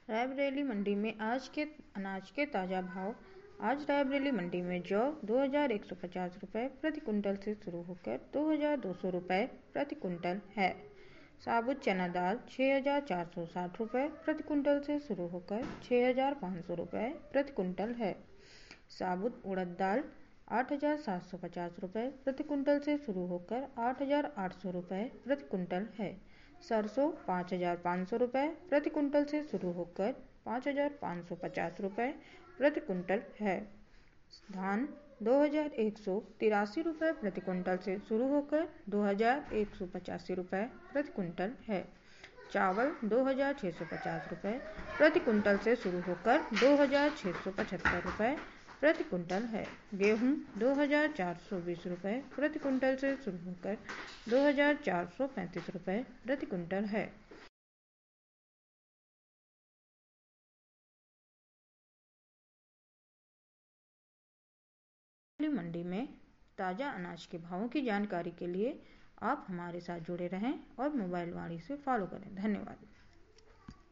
रायबरेली मंडी में आज के अनाज के ताज़ा भाव। आज रायबरेली मंडी में जौ 2150 रुपये प्रति कुंटल से शुरू होकर 2200 रुपये प्रति कुंटल है। साबुत चना दाल 6460 रुपये प्रति कुंटल से शुरू होकर 6500 रुपये प्रति कुंटल है। साबुत उड़द दाल 8750 रुपये प्रति कुंटल से शुरू होकर 8800 रुपये प्रति कुंटल है। सरसों 5500 रुपये प्रति कुंटल से शुरू होकर 5550 रुपये प्रति कुंटल है। धान 2183 रुपये प्रति कुंटल से शुरू होकर 2185 रुपये प्रति कुंटल है। चावल 2650 रुपये प्रति कुंटल से शुरू होकर 2675 रुपये प्रति कुंटल है। गेहूं 2420 रुपये प्रति कुंटल से शुरू होकर 2435 रुपये प्रति कुंटल है। मंडी में ताज़ा अनाज के भावों की जानकारी के लिए आप हमारे साथ जुड़े रहें और मोबाइल वाणी से फॉलो करें। धन्यवाद।